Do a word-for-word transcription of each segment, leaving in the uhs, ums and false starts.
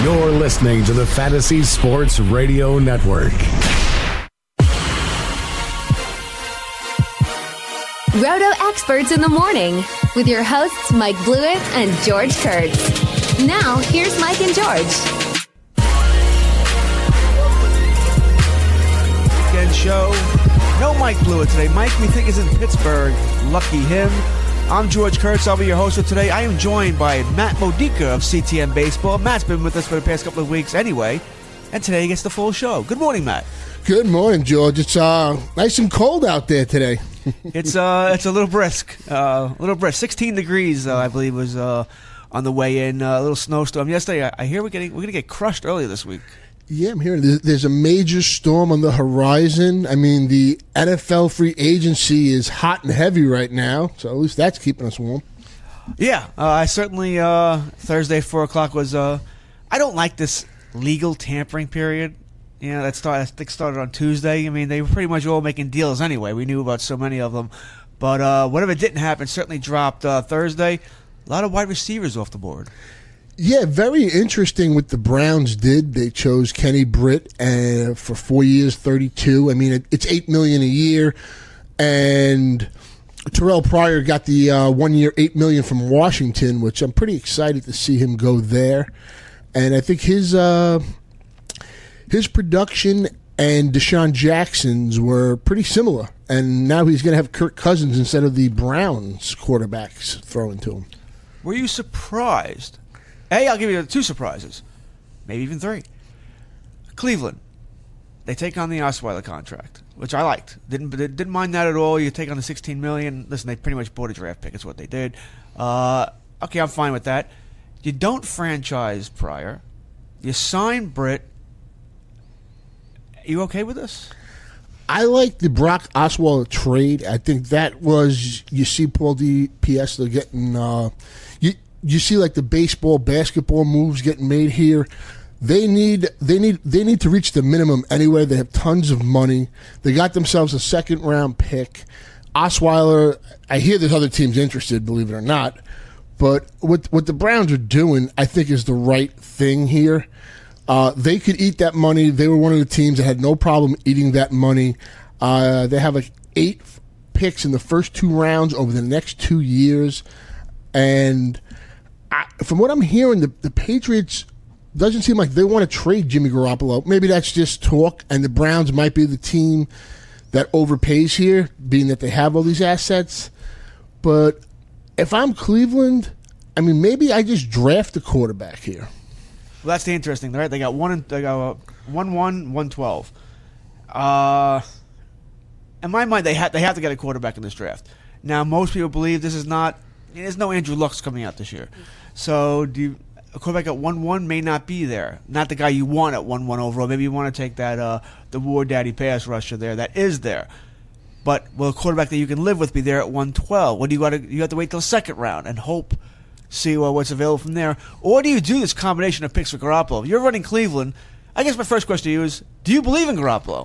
You're listening to the Fantasy Sports Radio Network. Roto Experts in the Morning with your hosts Mike Blewett and George Kurtz. Now, here's Mike and George. Weekend show. No Mike Blewett today. Mike, we think, is in Pittsburgh. Lucky him. I'm George Kurtz. I'll be your host for today. I am joined by Matt Modica of C T M Baseball. Matt's been with us for the past couple of weeks anyway, and today he gets the full show. Good morning, Matt. Good morning, George. It's uh, nice and cold out there today. it's uh, it's a little brisk. Uh, a little brisk. sixteen degrees, uh, I believe, was uh, on the way in. Uh, a little snowstorm yesterday. I, I hear we're getting we're gonna get crushed early this week. Yeah, I'm hearing there's, there's a major storm on the horizon. I mean, the N F L free agency is hot and heavy right now, so at least that's keeping us warm. Yeah, uh, I certainly uh, Thursday four o'clock was. Uh, I don't like this legal tampering period. You know, that started, I think started on Tuesday. I mean, they were pretty much all making deals anyway. We knew about so many of them. But uh, whatever didn't happen certainly dropped uh, Thursday. A lot of wide receivers off the board. Yeah, very interesting what the Browns did. They chose Kenny Britt uh, for four years, thirty-two. I mean, it, it's eight million dollars a year. And Terrell Pryor got the uh, one year, eight million dollars from Washington, which I'm pretty excited to see him go there. And I think his... Uh, His production and Deshaun Jackson's were pretty similar, and now he's going to have Kirk Cousins instead of the Browns quarterbacks throwing to him. Were you surprised? A, I'll give you two surprises, maybe even three. Cleveland, they take on the Osweiler contract, which I liked. Didn't didn't mind that at all. You take on the sixteen million dollars. Listen, they pretty much bought a draft pick. That's what they did. Uh, okay, I'm fine with that. You don't franchise Pryor. You sign Britt. You okay with this? I like the Brock Osweiler trade. I think that was, you see Paul D P S, they're getting, uh, you you see like the baseball, basketball moves getting made here. They need they need they need to reach the minimum anyway. They have tons of money. They got themselves a second round pick. Osweiler, I hear there's other teams interested, believe it or not. But what what the Browns are doing, I think, is the right thing here. Uh, they could eat that money. They were one of the teams that had no problem eating that money. Uh, they have like eight picks in the first two rounds over the next two years. And I, from what I'm hearing, the, the Patriots doesn't seem like they want to trade Jimmy Garoppolo. Maybe that's just talk, and the Browns might be the team that overpays here, being that they have all these assets. But if I'm Cleveland, I mean, maybe I just draft a quarterback here. Well, that's the interesting, right? They got one. They got uh, one, one, one, twelve. Uh, in my mind, they have they have to get a quarterback in this draft. Now, most people believe this is not. There's no Andrew Luck's coming out this year, so do you, a quarterback at one one may not be there. Not the guy you want at one one overall. Maybe you want to take that uh, the War Daddy pass rusher there that is there. But will a quarterback that you can live with be there at one twelve? What do you got to? You have to wait till the second round and hope. See uh, what's available from there. Or do you do this combination of picks for Garoppolo? If you're running Cleveland, I guess my first question to you is, do you believe in Garoppolo?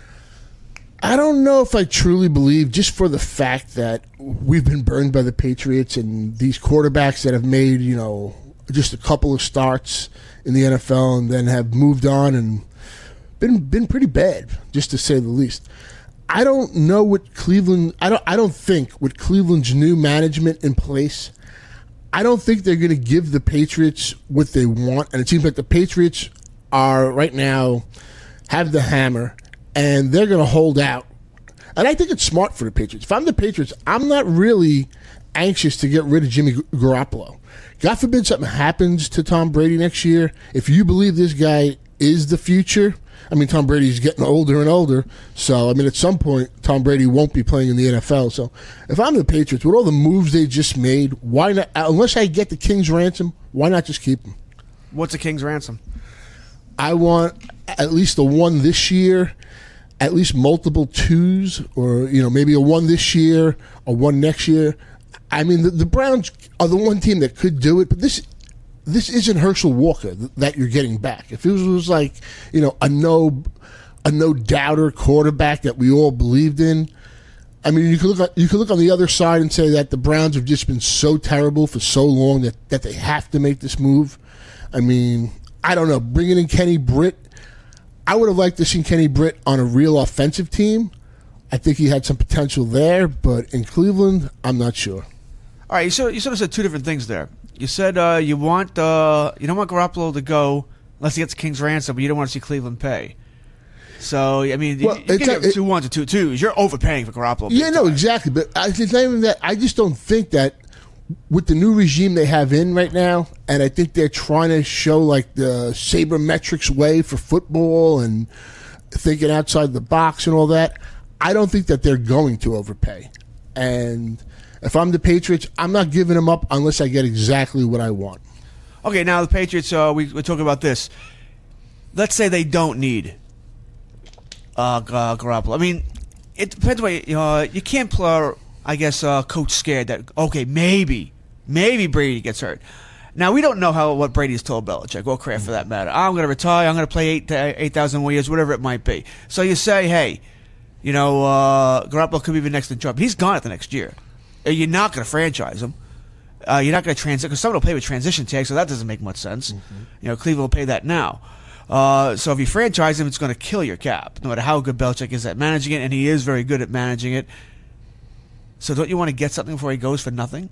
I don't know if I truly believe, just for the fact that we've been burned by the Patriots and these quarterbacks that have made, you know, just a couple of starts in the N F L and then have moved on and been been pretty bad, just to say the least. I don't know what Cleveland I don't I don't think with Cleveland's new management in place, I don't think they're going to give the Patriots what they want. And it seems like the Patriots are right now have the hammer, and they're going to hold out. And I think it's smart for the Patriots. If I'm the Patriots, I'm not really anxious to get rid of Jimmy Garoppolo. God forbid something happens to Tom Brady next year. If you believe this guy is the future, I mean, Tom Brady's getting older and older. So, I mean, at some point, Tom Brady won't be playing in the N F L. So, if I'm the Patriots, with all the moves they just made, why not? Unless I get the King's ransom, why not just keep him? What's a King's ransom? I want at least a one this year, at least multiple twos, or, you know, maybe a one this year, a one next year. I mean, the, the Browns are the one team that could do it, but this this isn't Herschel Walker that you're getting back. If it was, was like, you know, a no a no doubter quarterback that we all believed in, I mean, you could look at, you could look on the other side and say that the Browns have just been so terrible for so long that, that they have to make this move. I mean, I don't know. Bringing in Kenny Britt, I would have liked to see Kenny Britt on a real offensive team. I think he had some potential there, but in Cleveland, I'm not sure. All right, you sort, you sort of said two different things there. You said uh, you want uh, you don't want Garoppolo to go unless he gets King's ransom, but you don't want to see Cleveland pay. So I mean, well, you, you it's get a, it, two ones and two twos. You're overpaying for Garoppolo. Yeah, no, exactly. But I, it's not even that. I just don't think that with the new regime they have in right now, and I think they're trying to show like the sabermetrics way for football and thinking outside the box and all that. I don't think that they're going to overpay. And if I'm the Patriots, I'm not giving them up unless I get exactly what I want. Okay, now the Patriots, uh, we, we're talking about this. Let's say they don't need uh, Garoppolo. I mean, it depends what you, uh, you can't play, I guess, uh, coach scared that, okay, maybe, maybe Brady gets hurt. Now, we don't know how what Brady's told Belichick, or Kraft for that matter. I'm going to retire, I'm going to play eight eight thousand more years, whatever it might be. So you say, hey, you know, uh, Garoppolo could be the next in charge. But he's gone at the next year. You're not going to franchise him. Uh, you're not going to transition, because someone will pay with transition tags, so that doesn't make much sense. Mm-hmm. You know, Cleveland will pay that now. Uh, so if you franchise him, it's going to kill your cap, no matter how good Belichick is at managing it, and he is very good at managing it. So don't you want to get something before he goes for nothing?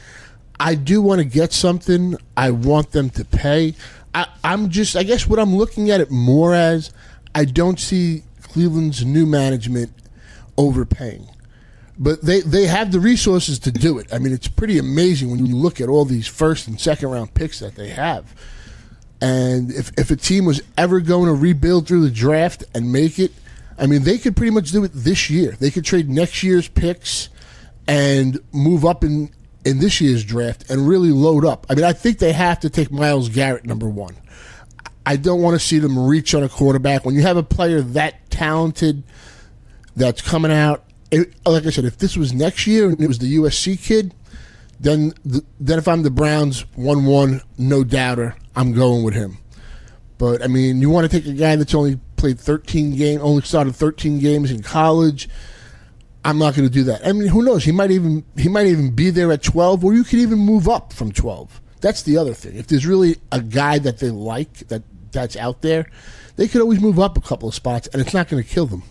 I do want to get something. I want them to pay. I, I'm just, I guess what I'm looking at it more as, I don't see Cleveland's new management overpaying. But they, they have the resources to do it. I mean, it's pretty amazing when you look at all these first and second round picks that they have. And if, if a team was ever going to rebuild through the draft and make it, I mean, they could pretty much do it this year. They could trade next year's picks and move up in, in this year's draft and really load up. I mean, I think they have to take Myles Garrett number one. I don't want to see them reach on a quarterback. When you have a player that talented that's coming out, it, like I said, if this was next year and it was the U S C kid, then the, then if I'm the Browns one one, no doubter, I'm going with him. But, I mean, you want to take a guy that's only played thirteen games, only started thirteen games in college, I'm not going to do that. I mean, who knows? He might even he might even be there at twelve, or you could even move up from twelve. That's the other thing. If there's really a guy that they like that that's out there, they could always move up a couple of spots, and it's not going to kill them.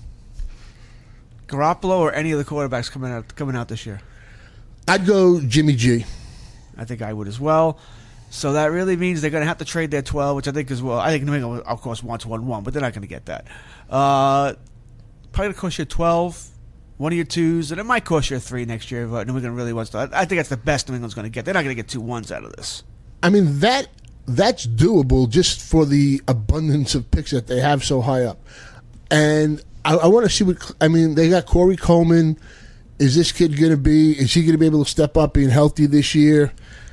Garoppolo or any of the quarterbacks coming out coming out this year? I'd go Jimmy G. I think I would as well. So that really means they're going to have to trade their twelve, which I think is well. I think New England, of course, wants one one, but they're not going to get that. Uh, probably going to cost you twelve, one of your twos, and it might cost you a three next year. But New England really wants to. I think that's the best New England's going to get. They're not going to get two ones out of this. I mean that that's doable just for the abundance of picks that they have so high up, and I, I want to see what. I mean, they got Corey Coleman. Is this kid going to be? Is he going to be able to step up being healthy this year?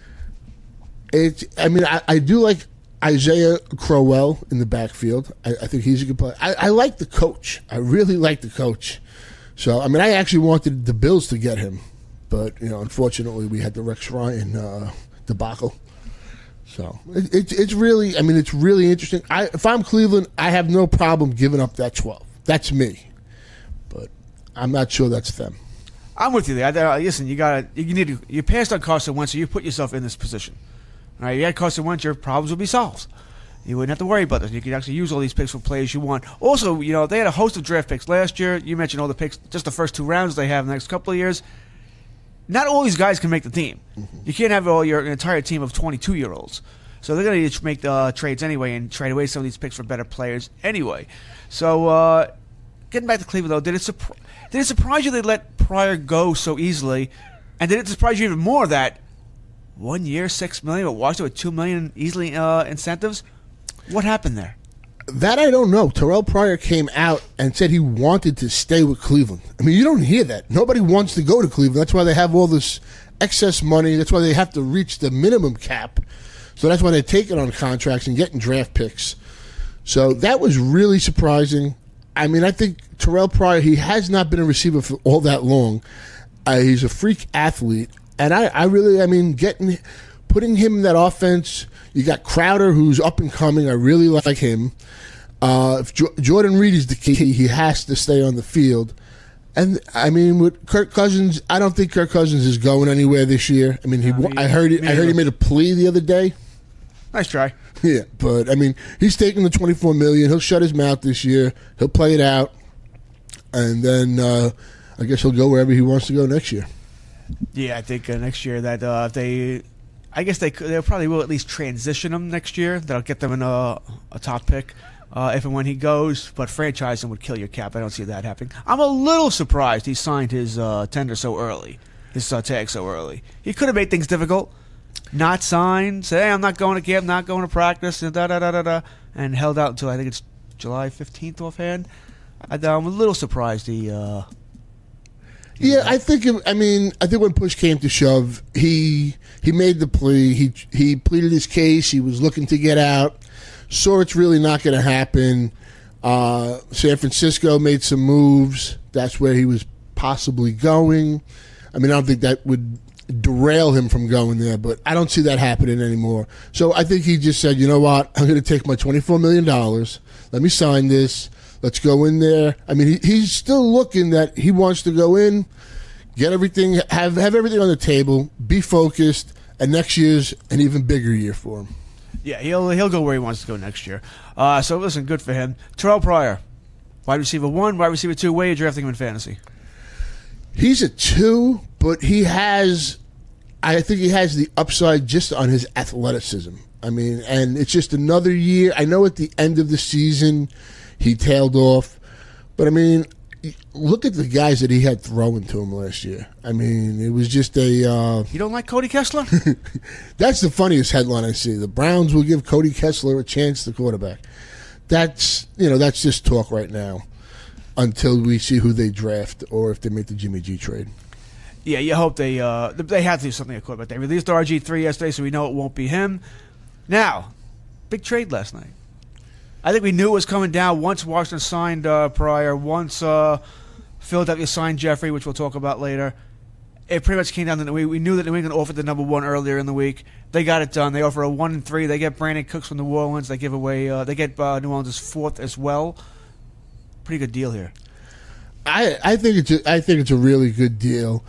It. I mean, I, I do like Isaiah Crowell in the backfield. I, I think he's a good player. I, I like the coach. I really like the coach. So, I mean, I actually wanted the Bills to get him, but you know, unfortunately, we had the Rex Ryan uh, debacle. So it, it, it's really. I mean, it's really interesting. I, if I'm Cleveland, I have no problem giving up that twelve. That's me, but I'm not sure that's them. I'm with you there. I, listen, you got you need to. You passed on Carson Wentz, so you put yourself in this position. All right, you had Carson Wentz, your problems would be solved. You wouldn't have to worry about this. You could actually use all these picks for players you want. Also, you know, they had a host of draft picks last year. You mentioned all the picks, just the first two rounds they have in the next couple of years. Not all these guys can make the team. Mm-hmm. You can't have all your entire team of twenty-two-year-olds. So they're going to make the uh, trades anyway and trade away some of these picks for better players anyway. So uh, getting back to Cleveland, though, did it, surpri- did it surprise you they let Pryor go so easily? And did it surprise you even more that one year, six million dollars, but Washington with two million dollars easily uh, incentives? What happened there? That I don't know. Terrell Pryor came out and said he wanted to stay with Cleveland. I mean, you don't hear that. Nobody wants to go to Cleveland. That's why they have all this excess money. That's why they have to reach the minimum cap. So that's why they're taking on contracts and getting draft picks. So that was really surprising. I mean, I think Terrell Pryor, he has not been a receiver for all that long. Uh, he's a freak athlete. And I, I really, I mean, getting, putting him in that offense, you got Crowder, who's up and coming. I really like him. Uh, if jo- Jordan Reed is the key, he has to stay on the field. And, I mean, with Kirk Cousins, I don't think Kirk Cousins is going anywhere this year. I mean, he, no, I heard it, I heard he made a plea the other day. Nice try. Yeah, but I mean, he's taking the twenty-four million dollars. He'll shut his mouth this year. He'll play it out, and then uh, I guess he'll go wherever he wants to go next year. Yeah, I think uh, next year that uh, if they, I guess they they probably will at least transition him next year. That'll get them in a, a top pick uh, if and when he goes. But franchising would kill your cap. I don't see that happening. I'm a little surprised he signed his uh, tender so early, his uh, tag so early. He could have made things difficult. Not signed, say, hey, I'm not going to camp, not going to practice, and da da da da da, and held out until I think it's July fifteenth offhand. I, I'm a little surprised he. Uh, he yeah, I think. It, I mean, I think when push came to shove, he he made the plea. He he pleaded his case. He was looking to get out. Saw it's really not going to happen. Uh, San Francisco made some moves. That's where he was possibly going. I mean, I don't think that would derail him from going there, but I don't see that happening anymore. So I think he just said, you know what, I'm going to take my twenty-four million dollars. Let me sign this. Let's go in there. I mean, he, he's still looking that he wants to go in, get everything, have, have everything on the table, be focused, and next year's an even bigger year for him. Yeah, he'll he'll go where he wants to go next year. Uh, so listen, good for him. Terrell Pryor, wide receiver one, wide receiver two. Where are you drafting him in fantasy? He's a two, but he has, I think he has the upside just on his athleticism. I mean, and it's just another year. I know at the end of the season he tailed off, but I mean, look at the guys that he had throwing to him last year. I mean, it was just a... Uh, you don't like Cody Kessler? That's the funniest headline I see. The Browns will give Cody Kessler a chance to quarterback. That's, you know, that's just talk right now until we see who they draft or if they make the Jimmy G trade. Yeah, you hope they uh, they have to do something at quarterback. They released R G three yesterday, so we know it won't be him. Now, big trade last night. I think we knew it was coming down once Washington signed uh, Pryor, once uh, Philadelphia signed Jeffrey, which we'll talk about later. It pretty much came down to we, we knew that New England offered the number one earlier in the week. They got it done. They offer a one and three. They get Brandon Cooks from New Orleans. They give away. Uh, they get uh, New Orleans' fourth as well. Pretty good deal here. I I think it's a, I think it's a really good deal.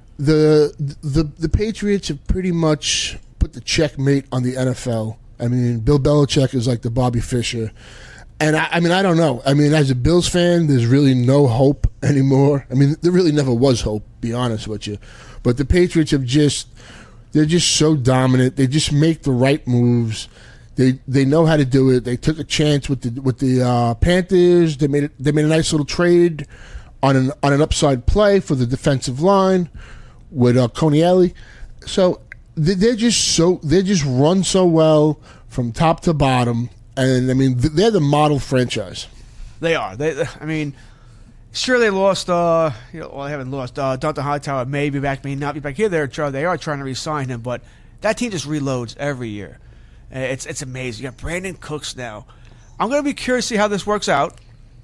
The the the Patriots have pretty much put the checkmate on the N F L. I mean, Bill Belichick is like the Bobby Fischer. And, I, I mean, I don't know. I mean, as a Bills fan, there's really no hope anymore. I mean, there really never was hope, be honest with you. But the Patriots have just, they're just so dominant. They just make the right moves. They they know how to do it. They took a chance with the with the uh, Panthers. They made it, they made a nice little trade on an on an upside play for the defensive line with uh, Konielli. So they're just so they just run so well from top to bottom, and I mean they're the model franchise. They are. They, I mean, sure they lost. Uh, you know, well, they haven't lost. Uh, Dante Hightower may be back, may not be back. Here they're trying. They are trying to re-sign him, but that team just reloads every year. It's it's amazing. You got Brandon Cooks now. I'm going to be curious to see how this works out.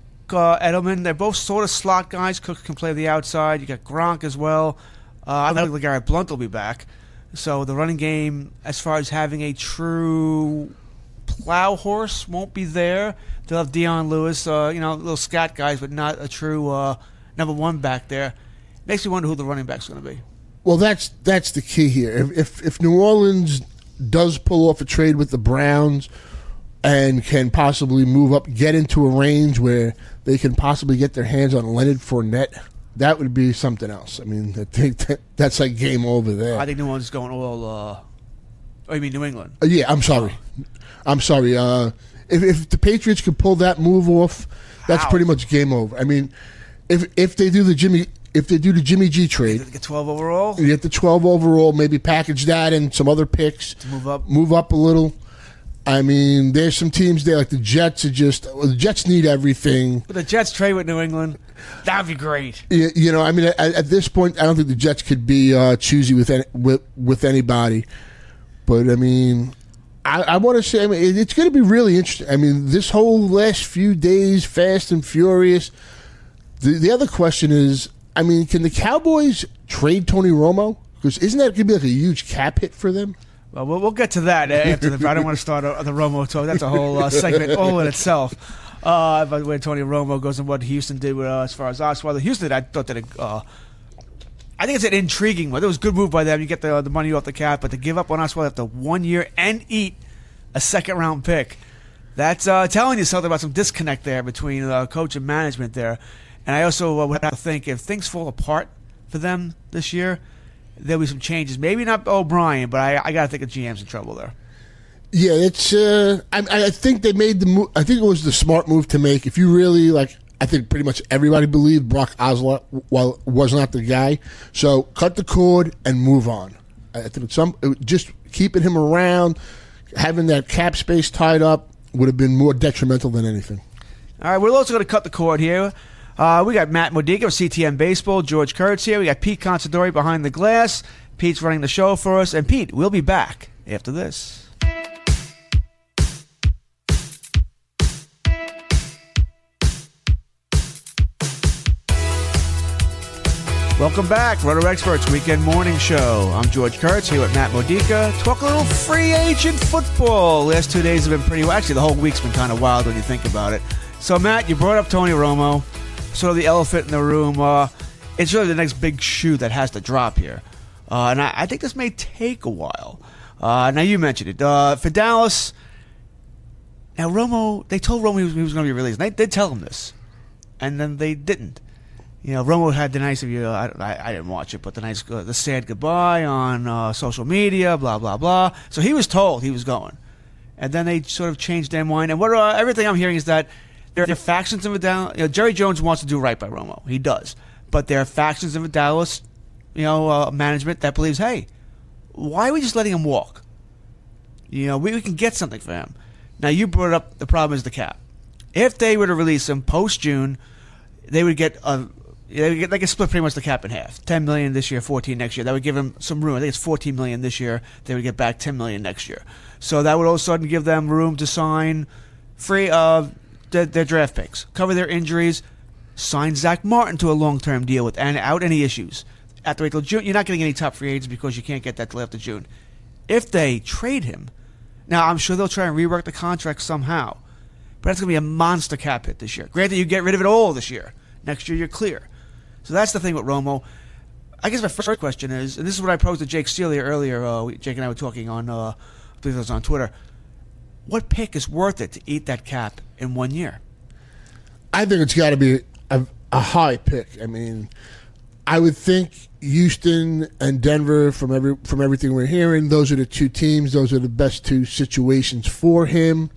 Uh, Edelman, they're both sort of slot guys. Cooks can play the outside. You got Gronk as well. Uh, I don't think Garrett Blunt will be back. So the running game, as far as having a true plow horse, won't be there. They'll have Deion Lewis, uh, you know, little scat guys, but not a true uh, number one back there. Makes me wonder who the running back's going to be. Well, that's that's the key here. If, if if New Orleans does pull off a trade with the Browns and can possibly move up, get into a range where they can possibly get their hands on Leonard Fournette, that would be something else. I mean, I think that, that's like game over there. I think New Orleans is going all. Uh, oh, you mean New England? Uh, yeah, I'm sorry. I'm sorry. Uh, if, if the Patriots could pull that move off, that's How? pretty much game over. I mean, if if they do the Jimmy if they do the Jimmy G trade, Get twelve overall. you get the twelve overall, maybe package that and some other picks To move up. move up a little. I mean, there's some teams there like the Jets are just well, the Jets need everything. But the Jets trade with New England, that'd be great. You, you know, I mean, at, at this point, I don't think the Jets could be uh, choosy with any, with with anybody. But I mean, I, I want to say, I mean, it, it's going to be really interesting. I mean, this whole last few days, fast and furious. The the other question is, I mean, can the Cowboys trade Tony Romo? Because isn't that going to be like a huge cap hit for them? Well, we'll, we'll get to that after the. I don't want to start a, the Romo talk. That's a whole uh, segment all in itself. Uh, but when Tony Romo goes and what Houston did with, uh, as far as Osweiler, Houston, I thought that. It, uh, I think it's an intriguing one. It was a good move by them. You get the the money off the cap, but to give up on Osweiler after one year and eat a second-round pick. That's uh, telling you something about some disconnect there between uh, coach and management there. And I also uh, would have to think if things fall apart for them this year, there'll be some changes. Maybe not O'Brien, but I, I got to think of G M's in trouble there. Yeah, it's. Uh, I, I think they made the move. I think it was the smart move to make. If you really like, I think pretty much everybody believed Brock Osweiler well, was not the guy. So cut the cord and move on. I think it's some it, just keeping him around, having that cap space tied up would have been more detrimental than anything. All right, we're also going to cut the cord here. Uh, we got Matt Modica of C T M Baseball, George Kurtz here. We got Pete Considori behind the glass. Pete's running the show for us. And Pete, we'll be back after this. Welcome back, Roto Experts Weekend Morning Show. I'm George Kurtz here with Matt Modica. Talk a little free agent football. Last two days have been pretty well. Actually, the whole week's been kind of wild when you think about it. So, Matt, you brought up Tony Romo, sort of the elephant in the room. Uh, it's really the next big shoe that has to drop here. Uh, and I, I think this may take a while. Uh, now, you mentioned it. Uh, for Dallas, now Romo, they told Romo he was, he was going to be released. They did tell him this. And then they didn't. You know, Romo had the nice of you. I, I, I didn't watch it, but the nice, uh, the sad goodbye on uh, social media, blah blah blah. So he was told he was going, and then they sort of changed their mind. And what uh, everything I'm hearing is that there are factions in the Dallas. You know, Jerry Jones wants to do right by Romo. He does, but there are factions in the Dallas, you know, uh, management that believes, hey, why are we just letting him walk? You know, we, we can get something for him. Now you brought up the problem is the cap. If they were to release him post June, they would get a. They would get, they could split pretty much the cap in half. ten million dollars this year, fourteen next year. That would give them some room. I think it's fourteen million dollars this year. They would get back ten million dollars next year. So that would all of a sudden give them room to sign free of their, their draft picks, cover their injuries, sign Zach Martin to a long-term deal with and out any issues. After wait till June, you're not getting any top free agents because you can't get that till after June. If they trade him, now I'm sure they'll try and rework the contract somehow, but that's going to be a monster cap hit this year. Granted, you get rid of it all this year. Next year, you're clear. So that's the thing with Romo. I guess my first question is, and this is what I posed to Jake Steele earlier. Uh, we, Jake and I were talking on, uh, I believe it was on Twitter. What pick is worth it to eat that cap in one year? I think it's got to be a, a high pick. I mean, I would think Houston and Denver, from every from everything we're hearing, those are the two teams. Those are the best two situations for him.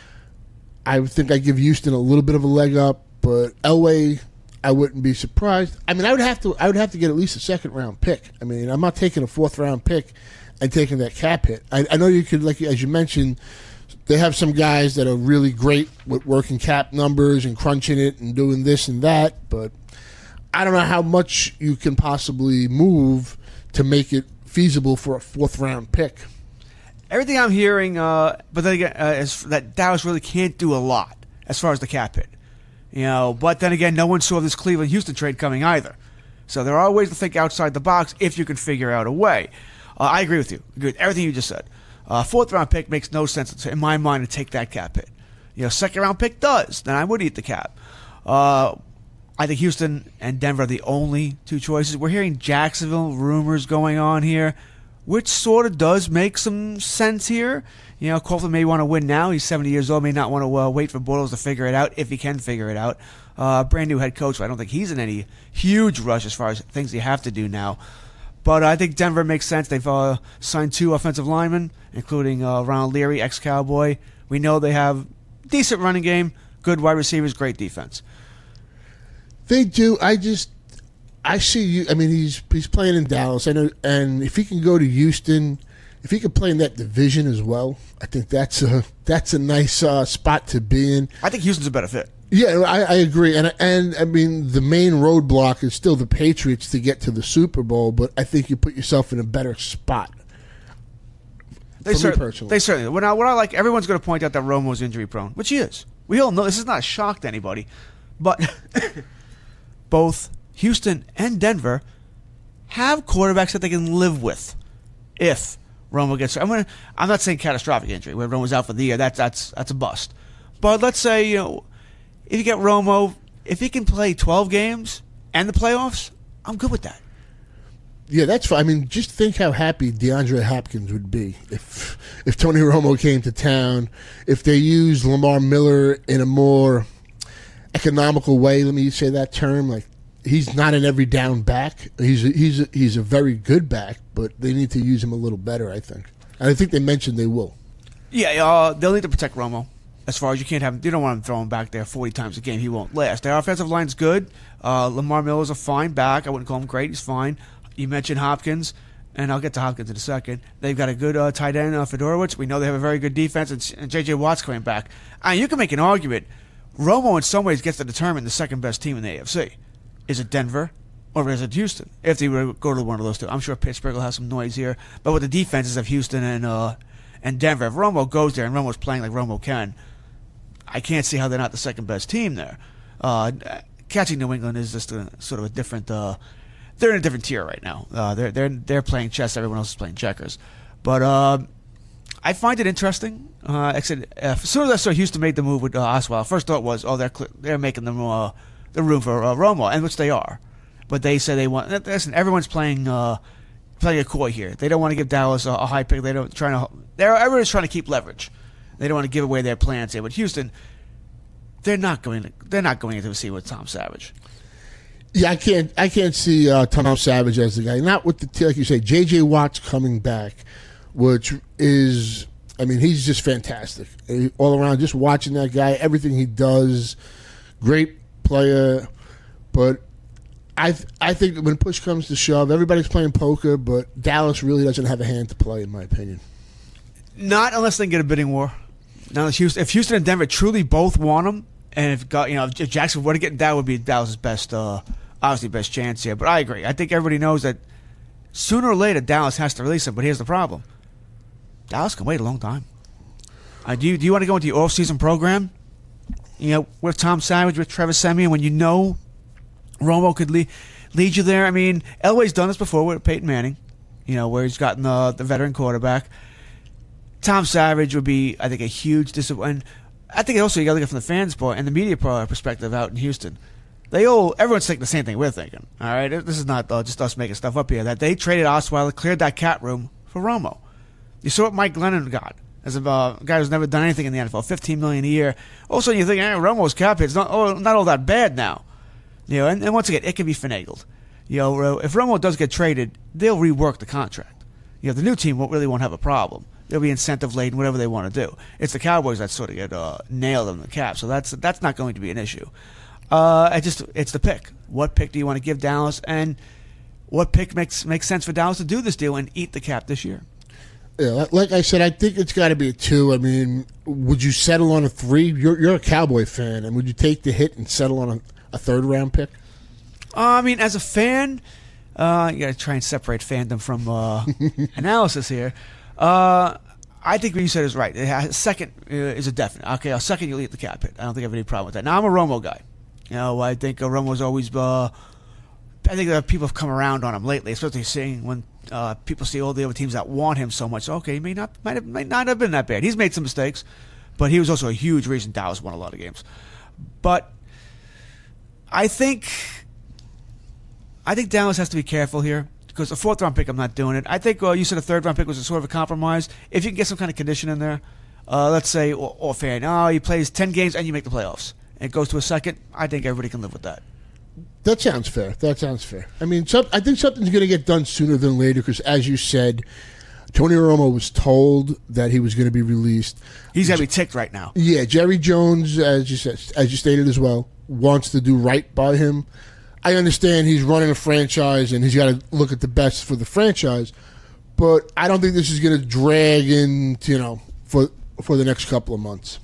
I would think I'd give Houston a little bit of a leg up, but Elway, I wouldn't be surprised. I mean, I would have to. I would have to get at least a second round pick. I mean, I'm not taking a fourth round pick and taking that cap hit. I, I know you could, like as you mentioned, they have some guys that are really great with working cap numbers and crunching it and doing this and that, but I don't know how much you can possibly move to make it feasible for a fourth round pick. Everything I'm hearing, uh, but then again, uh, is that Dallas really can't do a lot as far as the cap hit. You know, but then again, no one saw this Cleveland-Houston trade coming either. So there are ways to think outside the box if you can figure out a way. Uh, I agree with you. I agree with everything you just said. Uh, fourth round pick makes no sense in my mind to take that cap hit. You know, second round pick does. Then I would eat the cap. Uh, I think Houston and Denver are the only two choices. We're hearing Jacksonville rumors going on here, which sort of does make some sense here. You know, Coughlin may want to win now. He's seventy years old, may not want to uh, wait for Bortles to figure it out, if he can figure it out. Uh, brand new head coach, so I don't think he's in any huge rush as far as things they have to do now. But I think Denver makes sense. They've uh, signed two offensive linemen, including uh, Ronald Leary, ex-Cowboy. We know they have decent running game, good wide receivers, great defense. They do. I just, I see you. I mean, he's he's playing in Dallas. I know, and if he can go to Houston, if he can play in that division as well, I think that's a that's a nice uh, spot to be in. I think Houston's a better fit. Yeah, I, I agree, and and I mean the main roadblock is still the Patriots to get to the Super Bowl, but I think you put yourself in a better spot. They for cer- me personally, they certainly. What I, what I like, everyone's going to point out that Romo's injury prone, which he is. We all know this is not a shock to anybody, but both Houston and Denver have quarterbacks that they can live with if Romo gets. I'm gonna. I'm not saying catastrophic injury where Romo's out for the year. That's that's that's a bust. But let's say you know. If you get Romo, if he can play twelve games and the playoffs, I'm good with that. Yeah, that's fine. I mean, just think how happy DeAndre Hopkins would be if if Tony Romo came to town, if they used Lamar Miller in a more economical way. Let me say that term. Like, he's not an every down back. He's a, he's a, he's a very good back, but they need to use him a little better, I think. And I think they mentioned they will. Yeah, uh, they'll need to protect Romo. As far as you can't have him, you don't want him throwing back there forty times a game. He won't last. Their offensive line's good. Uh, Lamar Miller's a fine back. I wouldn't call him great. He's fine. You mentioned Hopkins, and I'll get to Hopkins in a second. They've got a good uh, tight end, uh, Fedorowicz. We know they have a very good defense, and, and J J. Watt's coming back. I mean, you can make an argument. Romo, in some ways, gets to determine the second-best team in the A F C. Is it Denver, or is it Houston? If they were to go to one of those two. I'm sure Pittsburgh will have some noise here. But with the defenses of Houston and uh, and Denver, if Romo goes there and Romo's playing like Romo can, I can't see how they're not the second-best team there. Uh, catching New England is just a, sort of a different... Uh, they're in a different tier right now. Uh, they're they're they're playing chess. Everyone else is playing checkers. But uh, I find it interesting. Uh, I said, uh, as soon as I saw Houston made the move with uh, Osweiler, first thought was, oh, they're cl- they're making them uh, the room for uh, Romo, and which they are. But they say they want. Listen, everyone's playing uh, playing a coy here. They don't want to give Dallas a, a high pick. They don't trying to. They're everyone's trying to keep leverage. They don't want to give away their plans here. But Houston, they're not going. To, they're not going to see with Tom Savage. Yeah, I can't. I can't see uh, Tom Savage as the guy. Not with the like you say, J J. Watt's coming back, which is, I mean, he's just fantastic all around. Just watching that guy, everything he does, great player. But I, th- I think when push comes to shove, everybody's playing poker, but Dallas really doesn't have a hand to play, in my opinion. Not unless they can get a bidding war. Now, if Houston, if Houston and Denver truly both want him, and if got, you know, if Jackson were to get that, would be Dallas' best, uh, obviously best chance here. But I agree. I think everybody knows that sooner or later Dallas has to release him. But here's the problem: Dallas can wait a long time. Uh, do you do you want to go into your off-season program? You know, with Tom Savage, with Trevor Siemian, when you know Romo could lead lead you there. I mean, Elway's done this before with Peyton Manning. You know, where he's gotten the the veteran quarterback. Tom Savage would be, I think, a huge disappointment. I think also you got to look at it from the fans' point and the media perspective out in Houston. They all, everyone's thinking the same thing we're thinking. All right, this is not uh, just us making stuff up here. That they traded Osweiler, cleared that cap room for Romo. You saw what Mike Glennon got as a uh, guy who's never done anything in the N F L, fifteen million dollars a year. Also, you think, hey, Romo's cap hit's not oh, not all that bad now. You know, and, and once again, it can be finagled. You know, if Romo does get traded, they'll rework the contract. You know, the new team won't really won't have a problem. They'll be incentive laden, whatever they want to do. It's the Cowboys that sort of get uh, nailed in the cap, so that's that's not going to be an issue. Uh, I just it's the pick. What pick do you want to give Dallas, and what pick makes makes sense for Dallas to do this deal and eat the cap this year? Yeah, like I said, I think it's got to be a two. I mean, would you settle on a three? You're you're a Cowboy fan, and would you take the hit and settle on a, a third round pick? Uh, I mean, as a fan, uh, you got to try and separate fandom from uh, analysis here. Uh, I think what you said is right. A second uh, is a definite. Okay, a second you'll eat the cap hit. I don't think I have any problem with that. Now, I'm a Romo guy. You know, I think uh, Romo's always. Uh, I think that people have come around on him lately, especially seeing when uh, people see all the other teams that want him so much. Okay, he may not, might have, might not have been that bad. He's made some mistakes, but he was also a huge reason Dallas won a lot of games. But I think, I think Dallas has to be careful here. Because a fourth round pick, I'm not doing it. I think uh, you said a third round pick was a sort of a compromise. If you can get some kind of condition in there, uh, let's say, or, or fan, oh, he plays ten games and you make the playoffs, and it goes to a second. I think everybody can live with that. That sounds fair. That sounds fair. I mean, some, I think something's going to get done sooner than later. Because as you said, Tony Romo was told that he was going to be released. He's going to be ticked right now. Yeah, Jerry Jones, as you said, as you stated as well, wants to do right by him. I understand he's running a franchise and he's got to look at the best for the franchise, but I don't think this is going to drag into, you know, for for the next couple of months.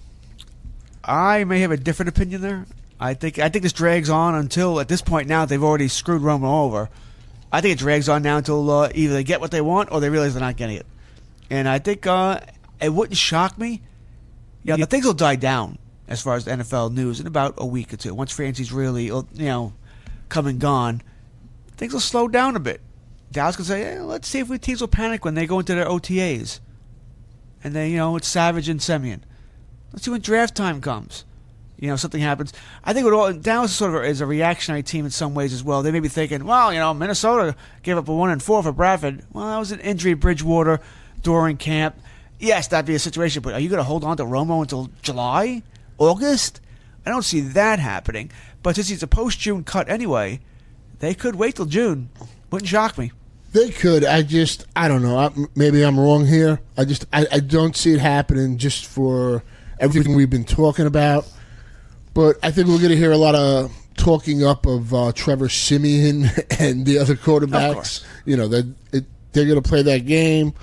I may have a different opinion there. I think I think this drags on until at this point now they've already screwed Romo over. I think it drags on now until uh, either they get what they want or they realize they're not getting it. And I think uh, it wouldn't shock me. Yeah, the things will die down as far as the N F L news in about a week or two. Once free agency's really, you know, come and gone, things will slow down a bit. Dallas can say, hey, let's see if we teams will panic when they go into their O T As. And then, you know, it's Savage and Siemian. Let's see when draft time comes. You know, something happens. I think what all Dallas sort of is a reactionary team in some ways as well. They may be thinking, well, you know, Minnesota gave up a one and four for Bradford. Well, that was an injury, Bridgewater during camp. Yes, that'd be a situation, but are you going to hold on to Romo until July, August? I don't see that happening. But since he's a post-June cut anyway, they could wait till June. Wouldn't shock me. They could. I just, I don't know. I, maybe I'm wrong here. I just, I, I don't see it happening just for everything we've been talking about. But I think we're going to hear a lot of talking up of uh, Trevor Siemian and the other quarterbacks. Of course. You know, that it, they're going to play that game.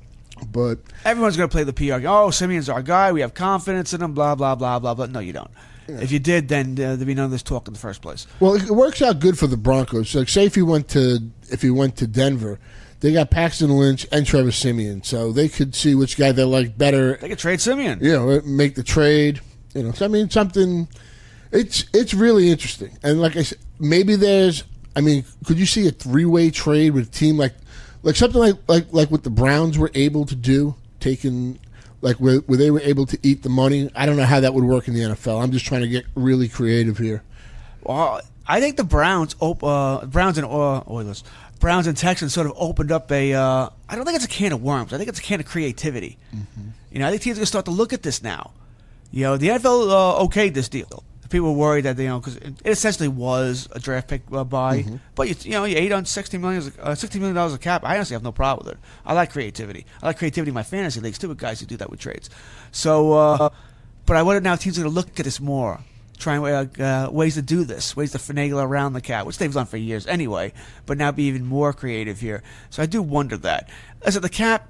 But everyone's going to play the P R. Oh, Simeon's our guy. We have confidence in him, blah, blah, blah, blah, blah. No, you don't. Yeah. If you did, then uh, there'd be none of this talk in the first place. Well, it works out good for the Broncos. Like, say if he went to if he went to Denver, they got Paxton Lynch and Trevor Siemian, so they could see which guy they like better. They could trade Siemian. You know, make the trade. You know, so I mean, something. It's it's really interesting, and like I said, maybe there's. I mean, could you see a three way trade with a team like, like something like like like what the Browns were able to do, taking. Like where, where they were able to eat the money. I don't know how that would work in the N F L. I'm just trying to get really creative here. Well, I think the Browns, op- uh, Browns and uh, Oilers, Browns and Texans sort of opened up a. Uh, I don't think it's a can of worms. I think it's a can of creativity. Mm-hmm. You know, I think teams are going to start to look at this now. You know, the N F L uh, okayed this deal. People were worried that, you know, because it essentially was a draft pick uh, buy. Mm-hmm. But, you, you know, you ate on sixty million dollars, uh, sixty million dollars of cap. I honestly have no problem with it. I like creativity. I like creativity in my fantasy leagues, too, with guys who do that with trades. So, uh, but I wonder now teams are going to look at this more, trying uh, uh, ways to do this, ways to finagle around the cap, which they've done for years anyway, but now be even more creative here. So I do wonder that. As the cap,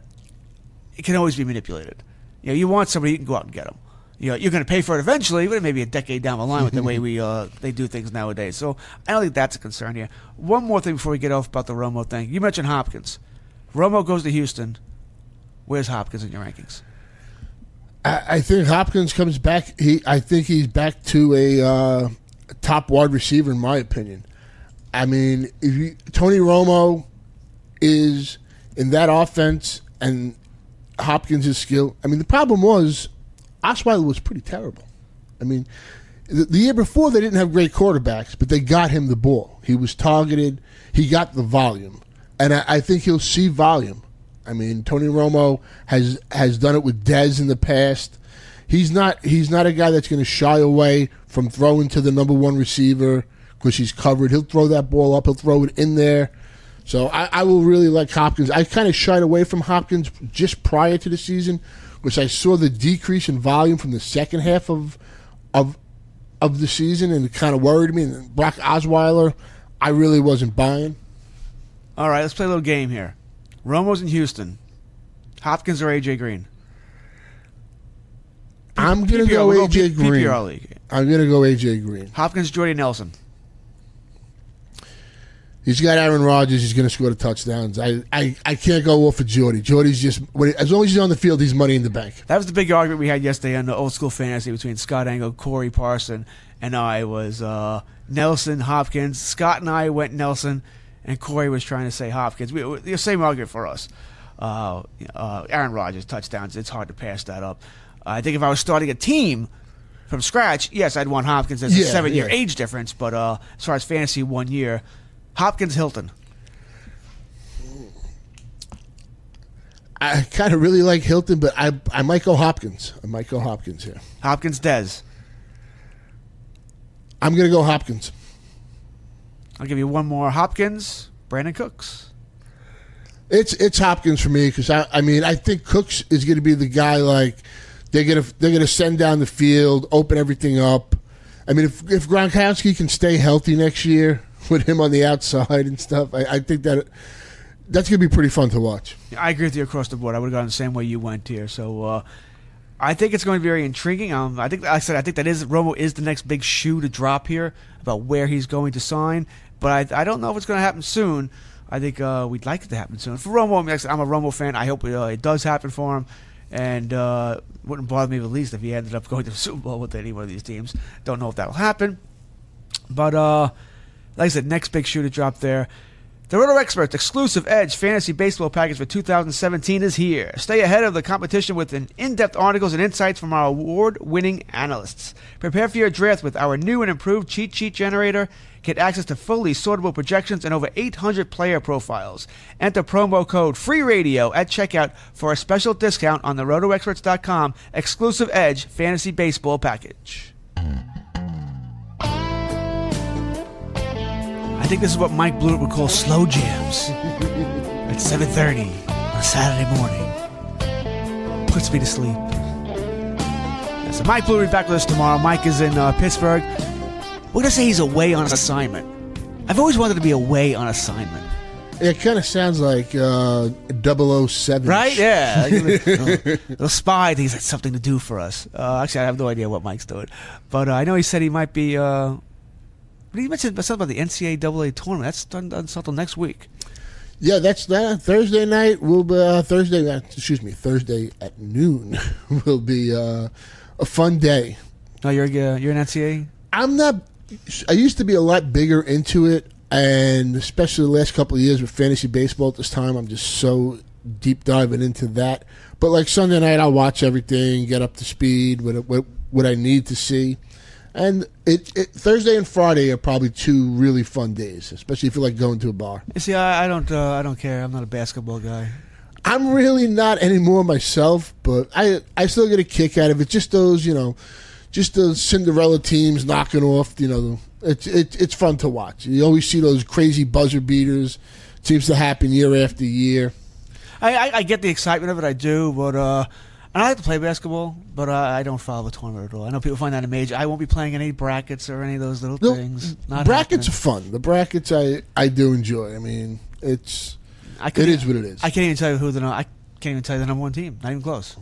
it can always be manipulated. You know, you want somebody, you can go out and get them. You know, you're going to pay for it eventually, but maybe a decade down the line with the way we uh, they do things nowadays. So I don't think that's a concern here. One more thing before we get off about the Romo thing. You mentioned Hopkins. Romo goes to Houston. Where's Hopkins in your rankings? I, I think Hopkins comes back. He, I think he's back to a uh, top wide receiver, in my opinion. I mean, if you, Tony Romo is in that offense, and Hopkins' skill. I mean, the problem was. Osweiler was pretty terrible. I mean, the, the year before they didn't have great quarterbacks, but they got him the ball. He was targeted. He got the volume. And I, I think he'll see volume. I mean, Tony Romo has has done it with Dez in the past. He's not he's not a guy that's going to shy away from throwing to the number one receiver because he's covered. He'll throw that ball up. He'll throw it in there. So I, I will really like Hopkins. I kind of shied away from Hopkins just prior to the season, which I saw the decrease in volume from the second half of of of the season, and it kind of worried me. And Brock Osweiler, I really wasn't buying. All right, let's play a little game here. Romo's in Houston. Hopkins or A J Green? I'm going to go A J Green. P P R league. I'm going to go A J Green. Hopkins, Jordy Nelson. He's got Aaron Rodgers. He's going to score the touchdowns. I, I, I can't go off for Jordy. Jordy's just, as long as he's on the field, he's money in the bank. That was the big argument we had yesterday on the Old School Fantasy between Scott Engel, Corey Parson, and I was uh, Nelson, Hopkins. Scott and I went Nelson, and Corey was trying to say Hopkins. We, we, the same argument for us. Uh, uh, Aaron Rodgers, touchdowns. It's hard to pass that up. Uh, I think if I was starting a team from scratch, yes, I'd want Hopkins. There's yeah, a seven-year yeah. age difference, but uh, as far as fantasy, one year. Hopkins, Hilton. I kind of really like Hilton, but I I might go Hopkins. I might go Hopkins here. Hopkins, Dez. I'm going to go Hopkins. I'll give you one more. Hopkins, Brandon Cooks. It's it's Hopkins for me because I I mean I think Cooks is going to be the guy like they're gonna they're gonna send down the field, open everything up. I mean if if Gronkowski can stay healthy next year with him on the outside and stuff, I, I think that that's going to be pretty fun to watch. I agree with you across the board. I would have gone the same way you went here. So uh, I think it's going to be very intriguing. Um, I think, like I said, I think that is Romo is the next big shoe to drop here about where he's going to sign. But I, I don't know if it's going to happen soon. I think uh, we'd like it to happen soon. For Romo, I mean, like I said, I'm a Romo fan. I hope it, uh, it does happen for him. And uh, it wouldn't bother me the least if he ended up going to the Super Bowl with any one of these teams. Don't know if that will happen. But uh, like I said, next big shoe to drop there. The Roto Experts exclusive Edge Fantasy Baseball package for two thousand seventeen is here. Stay ahead of the competition with an in-depth articles and insights from our award-winning analysts. Prepare for your draft with our new and improved cheat sheet generator. Get access to fully sortable projections and over eight hundred player profiles. Enter promo code FREERADIO at checkout for a special discount on the roto experts dot com exclusive Edge Fantasy Baseball package. I think this is what Mike Blewett would call slow jams at seven thirty on a Saturday morning. Puts me to sleep. Yeah, so Mike Blewett will be back with us tomorrow. Mike is in uh, Pittsburgh. We're going to say he's away on assignment. I've always wanted to be away on assignment. It kind of sounds like uh, double oh seven. Right? Yeah. Like a little, little spy thinks that's something to do for us. Uh, actually, I have no idea what Mike's doing. But uh, I know he said he might be... Uh, But he mentioned something about the N C double A tournament. That's done, done until next week. Yeah, that's that. Thursday night will be uh, Thursday. Uh, excuse me, Thursday at noon will be uh, a fun day. Oh, you're uh, you're an N C A A? I'm not. I used to be a lot bigger into it, and especially the last couple of years with fantasy baseball. At this time, I'm just so deep diving into that. But like Sunday night, I'll watch everything, get up to speed with what what I need to see. And it, it Thursday and Friday are probably two really fun days, especially if you like going to a bar. You see, I, I don't, uh, I don't care. I'm not a basketball guy. I'm really not anymore myself, but I, I still get a kick out of it. Just those, you know, just those Cinderella teams knocking off. You know, it's it, it's fun to watch. You always see those crazy buzzer beaters. It seems to happen year after year. I, I, I get the excitement of it. I do, but. Uh, And I like to play basketball, but uh, I don't follow the tournament at all. I know people find that a major. I won't be playing any brackets or any of those little No, things. Not brackets happening. are fun. The brackets I, I do enjoy. I mean, it's I it is what it is. I can't even tell you who the I can't even tell you the number one team. Not even close.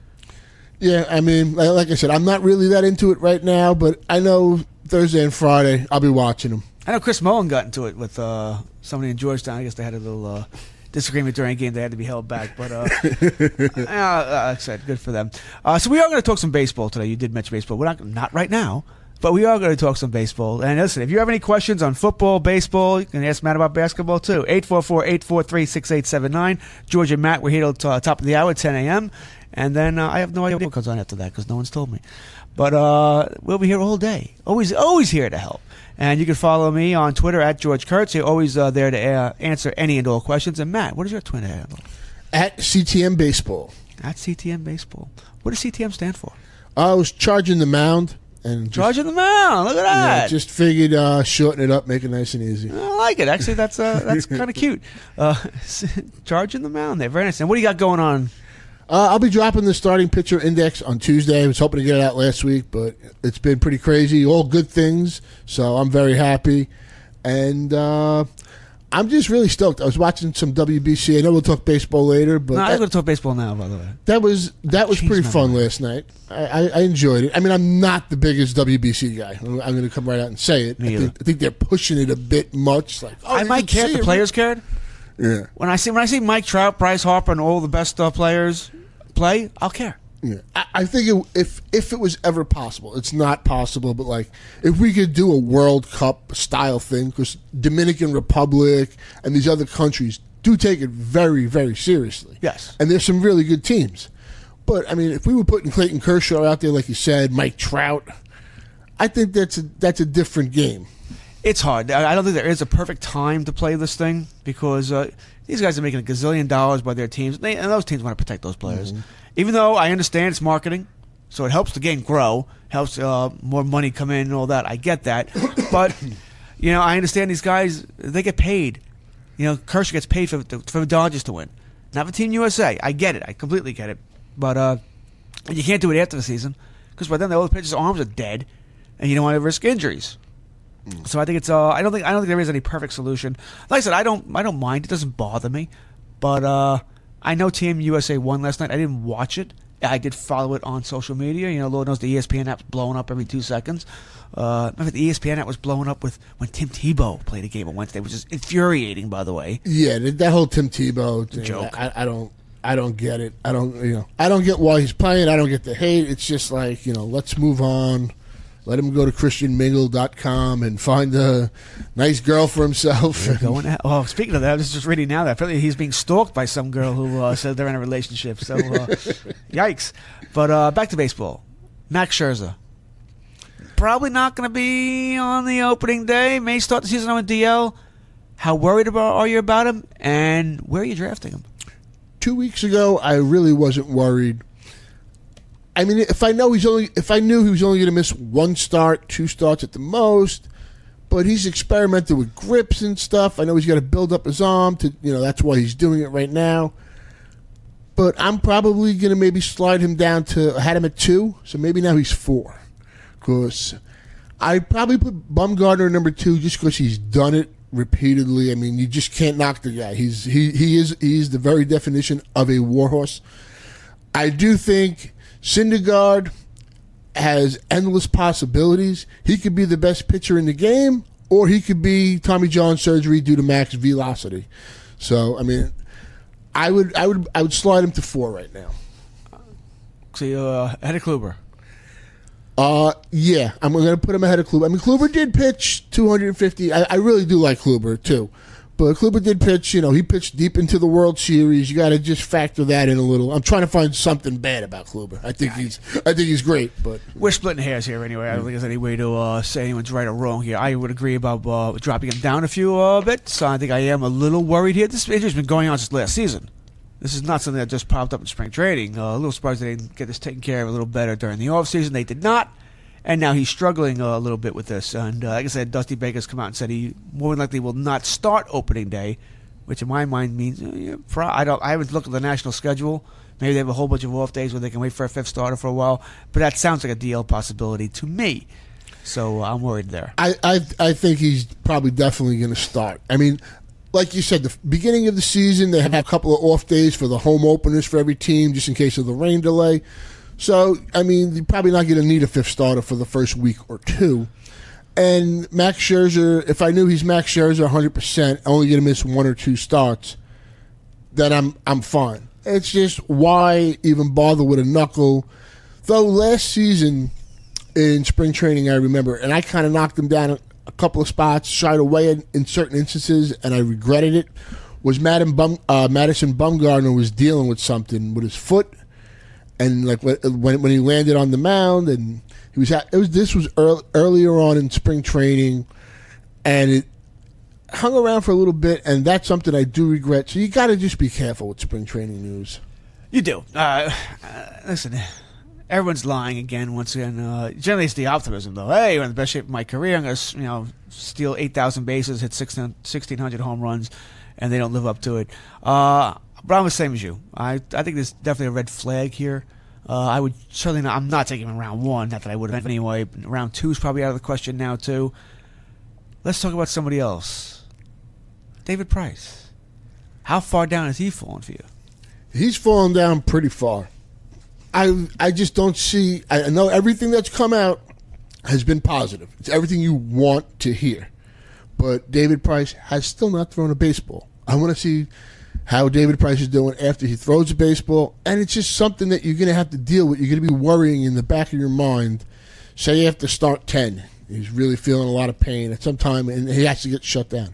Yeah, I mean, like, like I said, I'm not really that into it right now, but I know Thursday and Friday I'll be watching them. I know Chris Mullen got into it with uh, somebody in Georgetown. I guess they had a little uh, disagreement during a game. They had to be held back. But, uh, uh, like I said, good for them. Uh, so we are going to talk some baseball today. You did mention baseball. We're not, not right now, but we are going to talk some baseball. And listen, if you have any questions on football, baseball, you can ask Matt about basketball too. eight four four, eight four three, six eight seven nine. George and Matt, we're here till uh, top of the hour, ten a.m. And then uh, I have no idea what comes on after that because no one's told me. But uh, we'll be here all day. Always, always here to help. And you can follow me on Twitter at George Kurtz. You're always uh, there to uh, answer any and all questions. And Matt, what is your Twitter handle? At C T M Baseball. At C T M Baseball. What does C T M stand for? I was charging the mound. and just, Charging the mound. Look at that. Yeah, just figured uh, shorten it up, make it nice and easy. I like it. Actually, that's uh, that's kind of cute. Uh, charging the mound there. Very nice. And what do you got going on? Uh, I'll be dropping the starting pitcher index on Tuesday. I was hoping to get it out last week, but it's been pretty crazy. All good things, so I'm very happy. And uh, I'm just really stoked. I was watching some W B C. I know we'll talk baseball later, but No, I'm that, going to talk baseball now, by the way. that was that was Changed pretty my fun mind. last night. I, I, I enjoyed it. I mean, I'm not the biggest W B C guy. I'm, I'm going to come right out and say it. Me I think, I think they're pushing it a bit much. Like, oh, I you might can care see if the it. players cared. Yeah. When I see when I see Mike Trout, Bryce Harper, and all the best uh, players play, I'll care. Yeah, I, I think it, if if it was ever possible, it's not possible, but like if we could do a World Cup style thing, because Dominican Republic and these other countries do take it very, very seriously. Yes. And there's some really good teams. But I mean, if we were putting Clayton Kershaw out there, like you said, Mike Trout, I think that's a that's a different game. It's hard. I I don't think there is a perfect time to play this thing because uh, these guys are making a gazillion dollars by their teams, they, and those teams want to protect those players. Mm-hmm. Even though I understand it's marketing, so it helps the game grow, helps uh, more money come in and all that. I get that. But, you know, I understand these guys, they get paid. You know, Kershaw gets paid for, for the Dodgers to win. Not for Team U S A. I get it. I completely get it. But uh, you can't do it after the season because by then the other pitcher's arms are dead, and you don't want to risk injuries. So I think it's. Uh, I don't think. I don't think there is any perfect solution. Like I said, I don't. I don't mind. It doesn't bother me. But uh, I know Team U S A won last night. I didn't watch it. I did follow it on social media. You know, Lord knows the E S P N app's blowing up every two seconds. Uh, remember the E S P N app was blowing up with when Tim Tebow played a game on Wednesday, which is infuriating, by the way. Yeah, that, that whole Tim Tebow thing, Joke. I, I don't. I don't get it. I don't. You know. I don't get why he's playing. I don't get the hate. It's just like you know. Let's move on. let him go to christian mingle dot com and find a nice girl for himself. Going out. Oh, speaking of that, I was just reading now that apparently he's being stalked by some girl who uh, said they're in a relationship. So, uh, yikes. But uh, back to baseball. Max Scherzer. Probably not going to be on the opening day. May start the season on a D L. How worried about are you about him? And where are you drafting him? Two weeks ago, I really wasn't worried. I mean, if I know he's only, if I knew he was only going to miss one start, two starts at the most, but he's experimented with grips and stuff. I know he's got to build up his arm to, you know, that's why he's doing it right now. But I'm probably going to maybe slide him down to, I had him at two, so maybe now he's four. Because I'd probably put Bumgarner at number two just because he's done it repeatedly. I mean, you just can't knock the guy. He's he he is he's the very definition of a warhorse. I do think Syndergaard has endless possibilities. He could be the best pitcher in the game, or he could be Tommy John surgery due to max velocity. So, I mean, I would I would I would slide him to four right now. See, uh, ahead of Kluber. Uh, yeah, I'm going to put him ahead of Kluber. I mean, Kluber did pitch two hundred fifty. I, I really do like Kluber, too. But Kluber did pitch, you know, he pitched deep into the World Series. You got to just factor that in a little. I'm trying to find something bad about Kluber. I think he's I think he's great, but we're splitting hairs here anyway. I don't think there's any way to uh, say anyone's right or wrong here. I would agree about uh, dropping him down a few uh, bits. So I think I am a little worried here. This injury's been going on since last season. This is not something that just popped up in spring training. Uh, a little surprised they didn't get this taken care of a little better during the offseason. They did not. And now he's struggling uh, a little bit with this. And uh, like I said, Dusty Baker's come out and said he more than likely will not start opening day, which in my mind means uh, yeah, pro- I don't. I haven't looked at the national schedule. Maybe they have a whole bunch of off days where they can wait for a fifth starter for a while. But that sounds like a D L possibility to me. So uh, I'm worried there. I, I I think he's probably definitely going to start. I mean, like you said, the beginning of the season, they have a couple of off days for the home openers for every team just in case of the rain delay. So, I mean, you're probably not going to need a fifth starter for the first week or two. And Max Scherzer, if I knew he's Max Scherzer one hundred percent, only going to miss one or two starts, then I'm I'm fine. It's just why even bother with a knuckle. Though last season in spring training, I remember, and I kind of knocked him down a, a couple of spots, shied away in, in certain instances, and I regretted it, was Madden Bum, uh, Madison Bumgarner was dealing with something with his foot. And like when when he landed on the mound, and he was, at, it was this was early, earlier on in spring training, and it hung around for a little bit, and that's something I do regret. So you got to just be careful with spring training news. You do. Uh, uh, listen, everyone's lying again. Once again, uh, generally it's the optimism though. Hey, I'm in the best shape of my career. I'm gonna you know steal eight thousand bases, hit sixteen hundred home runs, and they don't live up to it. Uh, But I'm the same as you. I I think there's definitely a red flag here. Uh, I would certainly not. I'm not taking him in round one. Not that I would have anyway. Round two is probably out of the question now too. Let's talk about somebody else. David Price. How far down has he fallen for you? He's fallen down pretty far. I I just don't see. I know everything that's come out has been positive. It's everything you want to hear. But David Price has still not thrown a baseball. I want to see how David Price is doing after he throws a baseball, and it's just something that you're going to have to deal with. You're going to be worrying in the back of your mind. Say you have to start ten. He's really feeling a lot of pain at some time, and he has to get shut down.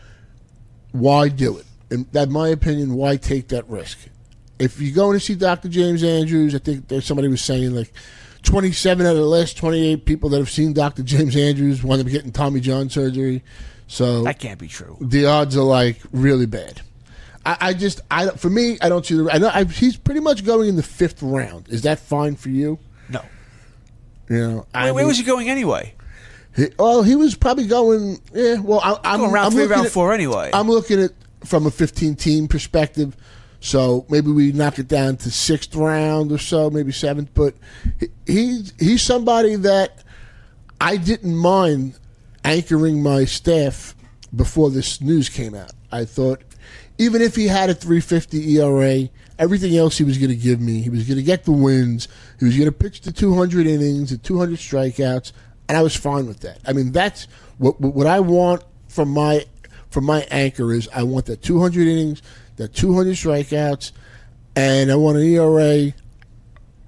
Why do it? In that, my opinion, why take that risk? If you're going to see Doctor James Andrews, I think there's somebody was saying like twenty-seven out of the last twenty-eight people that have seen Doctor James Andrews wound up getting Tommy John surgery. So that can't be true. The odds are like really bad. I, I just, I for me, I don't see the. I know I, he's pretty much going in the fifth round. Is that fine for you? No. You know, where, where was he going anyway? He, well, he was probably going. Yeah, well, I, I'm going round I'm three, round at, four anyway. I'm looking at from a fifteen-team perspective. So maybe we knock it down to sixth round or so, maybe seventh. But he, he's he's somebody that I didn't mind anchoring my staff before this news came out. I thought even if he had a three fifty E R A, everything else he was going to give me, he was going to get the wins, he was going to pitch the two hundred innings, the two hundred strikeouts, and I was fine with that. I mean, that's what what I want from my from my anchor is I want that two hundred innings, that two hundred strikeouts, and I want an E R A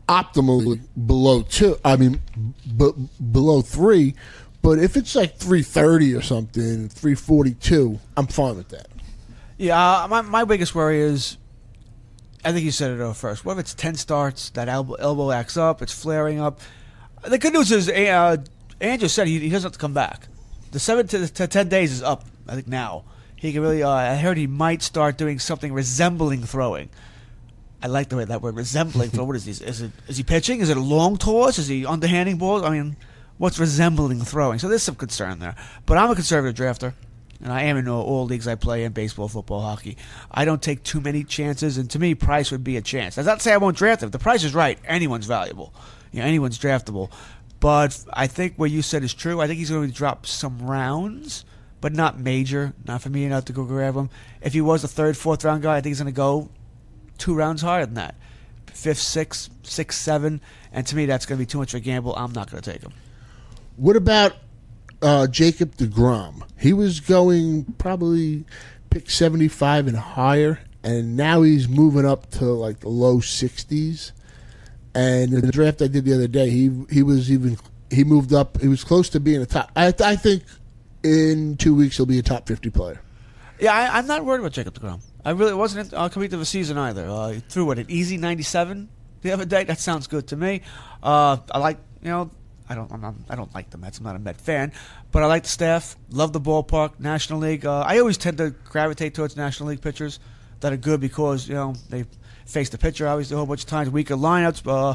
optimally below two. I mean, b- below three. But if it's like three thirty or something, three forty-two, I'm fine with that. Yeah, uh, my my biggest worry is, I think you said it first. What if it's ten starts? That elbow, elbow acts up. It's flaring up. The good news is, uh, Andrew said he, he doesn't have to come back. The seven to, to ten days is up. I think now he can really. Uh, I heard he might start doing something resembling throwing. I like the way that word resembling. Throw. What is this? Is it is he pitching? Is it a long toss? Is he underhanding balls? I mean, what's resembling throwing? So there's some concern there. But I'm a conservative drafter. And I am in all, all leagues I play in, baseball, football, hockey. I don't take too many chances, and to me, Price would be a chance. That's not to say I won't draft him. If the price is right, anyone's valuable. You know, anyone's draftable. But I think what you said is true. I think he's going to drop some rounds, but not major. Not for me not to go grab him. If he was a third, fourth round guy, I think he's going to go two rounds higher than that. Fifth, sixth, sixth, seven. And to me, that's going to be too much of a gamble. I'm not going to take him. What about Uh, Jacob deGrom? He was going probably pick seventy-five and higher, and now he's moving up to like the low sixties. And in the draft I did the other day, he he was even he moved up. He was close to being a top. I, I think in two weeks he'll be a top fifty player. Yeah, I, I'm not worried about Jacob deGrom. I really wasn't uh, coming to the season either. Uh, he threw what, an easy ninety-seven the other day. That sounds good to me. Uh, I like you know. I don't. I'm not, I don't like the Mets. I'm not a Met fan, but I like the staff. Love the ballpark. National League. Uh, I always tend to gravitate towards National League pitchers that are good because you know they face the pitcher obviously a whole bunch of times. Weaker lineups, uh,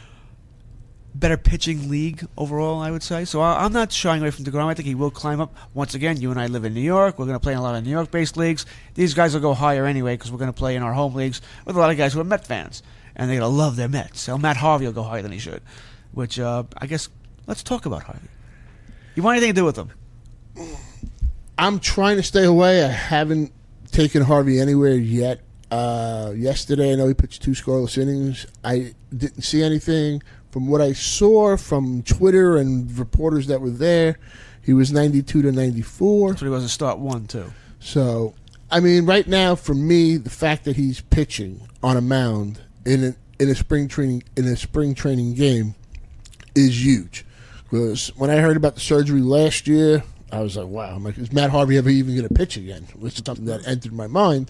better pitching league overall. I would say. So I, I'm not shying away from deGrom. I think he will climb up. Once again, you and I live in New York. We're going to play in a lot of New York-based leagues. These guys will go higher anyway because we're going to play in our home leagues with a lot of guys who are Met fans, and they're going to love their Mets. So Matt Harvey will go higher than he should, which uh, I guess. Let's talk about Harvey. You want anything to do with him? I'm trying to stay away. I haven't taken Harvey anywhere yet. Uh, yesterday, I know he pitched two scoreless innings. I didn't see anything. From what I saw from Twitter and reporters that were there, he was ninety-two to ninety-four. That's what he was to start one, too. So, I mean, right now, for me, the fact that he's pitching on a mound in a, in a spring training in a spring training game is huge. Because when I heard about the surgery last year, I was like, wow, I'm like, is Matt Harvey ever even going to pitch again? Which is something that entered my mind.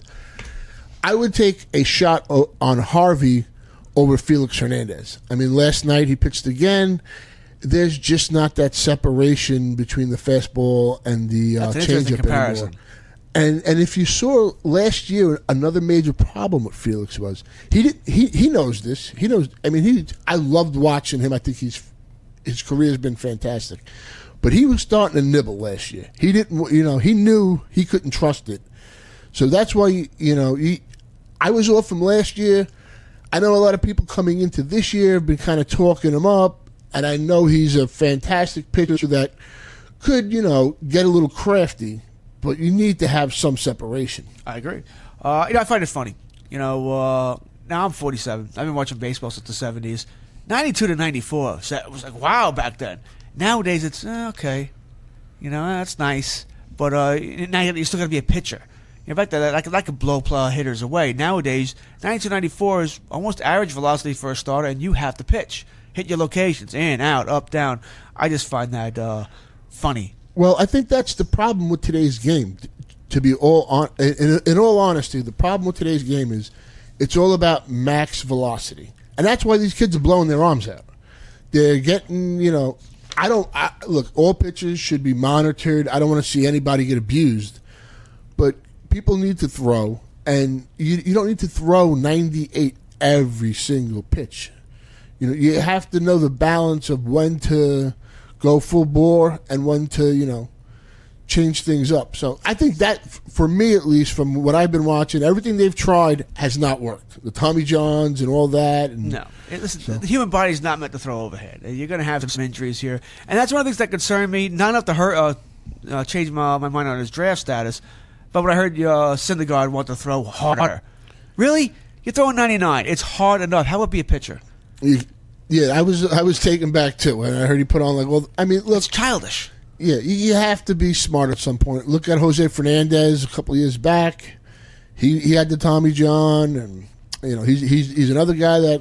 I would take a shot on Harvey over Felix Hernandez. I mean, last night he pitched again. There's just not that separation between the fastball and the uh, changeup anymore. And and if you saw last year, another major problem with Felix was he did, he he knows this. He knows. I mean, he. I loved watching him. I think he's his career has been fantastic, but he was starting to nibble last year. He didn't. You know, he knew he couldn't trust it. So that's why you know he. I was off him last year. I know a lot of people coming into this year have been kind of talking him up, and I know he's a fantastic pitcher that could you know get a little crafty. But you need to have some separation. I agree. Uh, you know, I find it funny. You know, uh, now I'm forty-seven. I've been watching baseball since the seventies. ninety-two to ninety-four. So it was like, wow, back then. Nowadays, it's, eh, okay. You know, that's nice. But uh, now you're still going to be a pitcher. In fact, that I could, I could blow plow hitters away. Nowadays, ninety-two ninety-four is almost average velocity for a starter, and you have to pitch. Hit your locations, in, out, up, down. I just find that uh, funny. Well, I think that's the problem with today's game. To be all on, in, in all honesty, the problem with today's game is it's all about max velocity, and that's why these kids are blowing their arms out. They're getting, you know, I don't I, look. All pitchers should be monitored. I don't want to see anybody get abused, but people need to throw, and you you don't need to throw ninety-eight every single pitch. You know, you have to know the balance of when to go full bore and when to, you know, change things up. So I think that, for me at least, from what I've been watching, everything they've tried has not worked. The Tommy Johns and all that. And no. Listen, so. The human body is not meant to throw overhead. You're going to have some injuries here. And that's one of the things that concern me. Not enough to hurt, uh, uh, change my, my mind on his draft status, but when I heard uh, Syndergaard want to throw harder. Really? You're throwing ninety-nine. It's hard enough. How about be a pitcher? You, Yeah, I was I was taken back too when I heard he put on like, well, I mean, look, it's childish. Yeah, you, you have to be smart at some point. Look at Jose Fernandez a couple of years back. He he had the Tommy John, and you know he's he's he's another guy that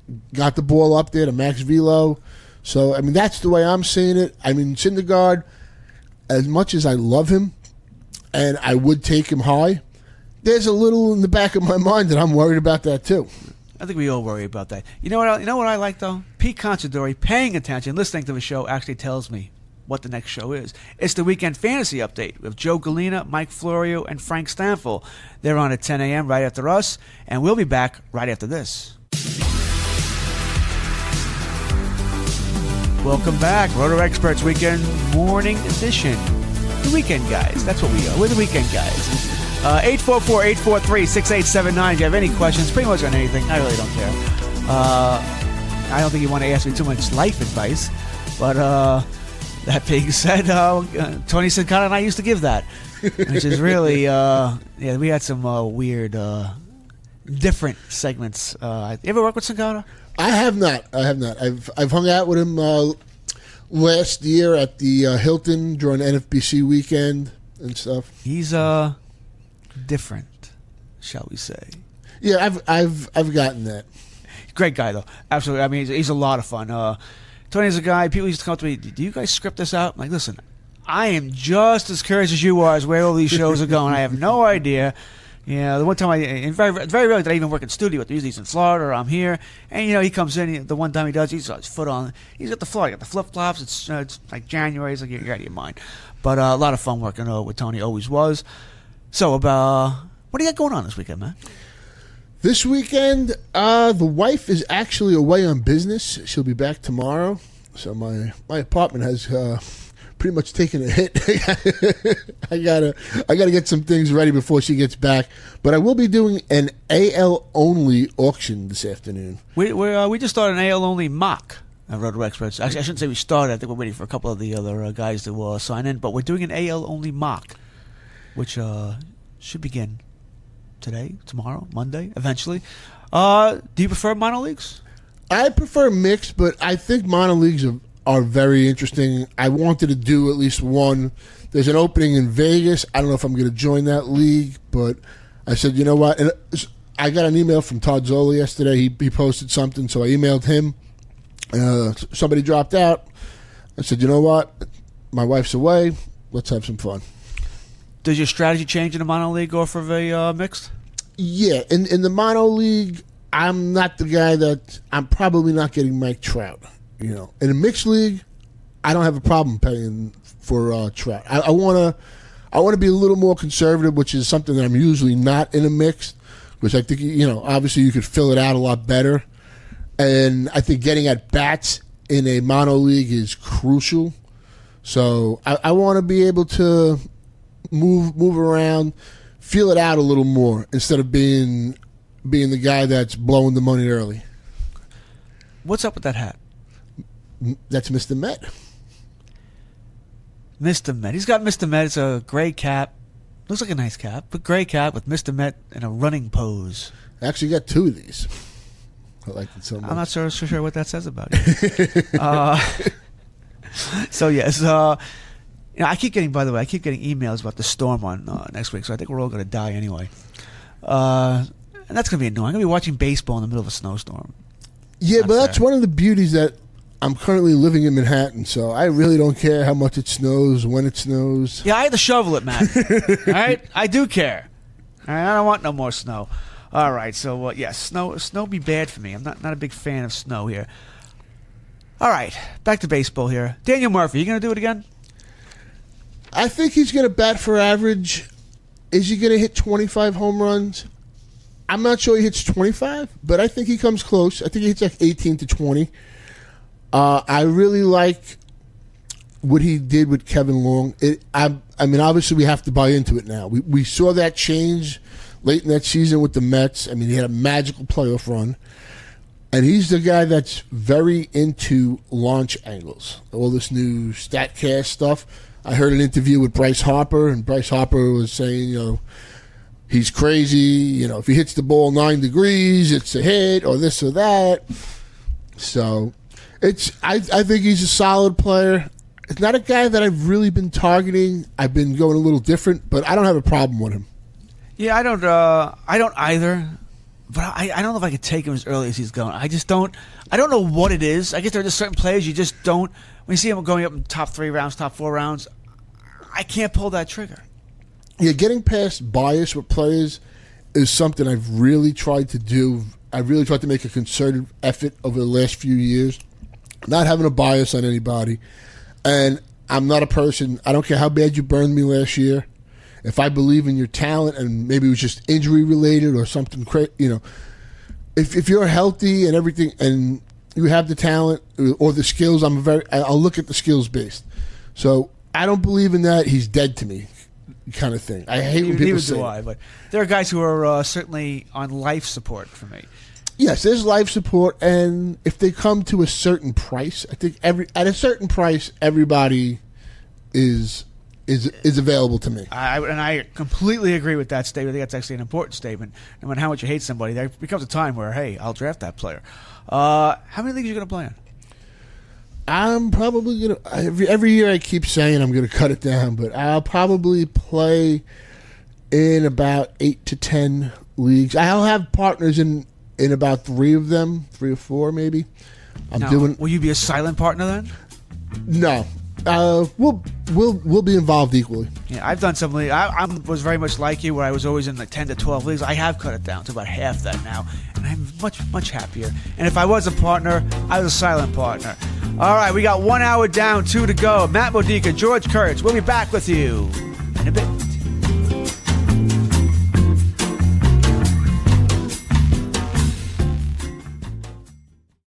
got the ball up there to Max Velo. So, I mean, that's the way I'm seeing it. I mean, Syndergaard, as much as I love him and I would take him high, there's a little in the back of my mind that I'm worried about that too. I think we all worry about that. You know what? I, you know what I like though? Pete Considori, paying attention, listening to the show, actually tells me what the next show is. It's the Weekend Fantasy Update with Joe Galena, Mike Florio, and Frank Stanfill. They're on at ten a.m. right after us, and we'll be back right after this. Welcome back, Roto Experts Weekend Morning Edition. The Weekend Guys. That's what we are. We're the Weekend Guys. Uh, eight four four, eight four three, six eight seven nine. If you have any questions, pretty much on anything, I really don't care. Uh, I don't think you want to ask me too much life advice. But uh, that being said, uh, Tony Sincata and I used to give that. Which is really, uh, yeah, we had some uh, weird, uh, different segments. Uh, you ever work with Sincata? I have not. I have not. I've I've hung out with him uh, last year at the uh, Hilton during N F B C weekend and stuff. He's uh different, shall we say? Yeah, I've I've I've gotten that. Great guy though, absolutely. I mean, he's, he's a lot of fun. Uh, Tony's a guy. People used to come to me. Do you guys script this out? I'm like, listen, I am just as curious as you are as where all these shows are going. I have no idea. You know, the one time I, and very, very rarely did I even work in studio with him. Usually he's in Florida or I'm here. And, you know, he comes in, he, the one time he does, he's got his foot on, he's got the floor, he got the flip-flops, it's, uh, it's like January, he's like, you're, you're out of your mind. But uh, a lot of fun working uh, with Tony, always was. So, about, what do you got going on this weekend, man? This weekend, uh, the wife is actually away on business. She'll be back tomorrow. So my, my apartment has... Uh, pretty much taking a hit. I gotta, I gotta get some things ready before she gets back. But I will be doing an A L only auction this afternoon. We we uh, we just started an A L only mock at Roto Experts. Actually, I shouldn't say we started. I think we're waiting for a couple of the other uh, guys to uh, sign in. But we're doing an A L only mock, which uh, should begin today, tomorrow, Monday, eventually. Uh, do you prefer mono leagues? I prefer mixed, but I think mono leagues are. are very interesting. I wanted to do at least one. There's an opening in Vegas. I don't know if I'm going to join that league, but I said, you know what? And I got an email from Todd Zola yesterday. He, he posted something, so I emailed him. Uh, somebody dropped out. I said, you know what? My wife's away. Let's have some fun. Does your strategy change in the mono league or for the uh, mixed? Yeah. In, in the mono league, I'm not the guy that – I'm probably not getting Mike Trout. You know, in a mixed league, I don't have a problem paying for uh, Trout. I, I want to, I want to be a little more conservative, which is something that I'm usually not in a mixed. Which I think, you know, obviously you could fill it out a lot better, and I think getting at bats in a mono league is crucial. So I, I want to be able to move move around, feel it out a little more instead of being being the guy that's blowing the money early. What's up with that hat? That's Mister Met. Mister Met. He's got Mister Met. It's a gray cap. Looks like a nice cap, but gray cap with Mister Met in a running pose. I actually got two of these. I like it so much. I'm not so, so sure what that says about you. uh, so, yes. Uh, you know, I keep getting, by the way, I keep getting emails about the storm on uh, next week, so I think we're all going to die anyway. Uh, and that's going to be annoying. I'm going to be watching baseball in the middle of a snowstorm. Yeah, Not but fair. that's one of the beauties that I'm currently living in Manhattan, so I really don't care how much it snows, when it snows. Yeah, I had to shovel it, Matt. All right? I do care. All right? I don't want no more snow. All right, so, uh, yeah, snow snow be bad for me. I'm not, not a big fan of snow here. All right, back to baseball here. Daniel Murphy, you going to do it again? I think he's going to bat for average. Is he going to hit twenty-five home runs? I'm not sure he hits twenty-five, but I think he comes close. I think he hits like eighteen to twenty. Uh, I really like what he did with Kevin Long. It, I, I mean, obviously we have to buy into it now. We we saw that change late in that season with the Mets. I mean, he had a magical playoff run. And he's the guy that's very into launch angles. All this new StatCast stuff. I heard an interview with Bryce Harper, and Bryce Harper was saying, you know, he's crazy. You know, if he hits the ball nine degrees, it's a hit, or this or that. So it's I, I think he's a solid player. It's not a guy that I've really been targeting. I've been going a little different, but I don't have a problem with him. Yeah, I don't. Uh, I don't either. but I, I don't know if I could take him as early as he's going. I just don't. I don't know what it is. I guess there are just certain players you just don't. When you see him going up in top three rounds, top four rounds, I can't pull that trigger. Yeah, getting past bias with players is something I've really tried to do. I've really tried to make a concerted effort over the last few years, not having a bias on anybody. And I'm not a person, I don't care how bad you burned me last year. If I believe in your talent and maybe it was just injury related or something crazy, you know, if if you're healthy and everything and you have the talent or the skills, I'm very, I'll look at the skills based. So I don't believe in that. He's dead to me, kind of thing. I hate when people Neither say do that. I, but there are guys who are uh, certainly on life support for me. Yes, there's life support, and if they come to a certain price, I think every at a certain price, everybody is is is available to me. I, and I completely agree with that statement. I think that's actually an important statement. No matter how much you hate somebody, there becomes a time where, hey, I'll draft that player. Uh, how many leagues are you going to play in? I'm probably gonna every every year I keep saying I'm gonna cut it down, but I'll probably play in about eight to ten leagues. I'll have partners in in about three of them, three or four maybe. I'm Now, doing will you be a silent partner then? no. Uh, we'll we'll we'll be involved equally. Yeah, I've done some league. I, I was very much like you, where I was always in like ten to twelve leagues. I have cut it down to about half that now, and I'm much much happier. And if I was a partner, I was a silent partner. All right, we got one hour down, two to go. Matt Modica, George Kurtz. We'll be back with you in a bit.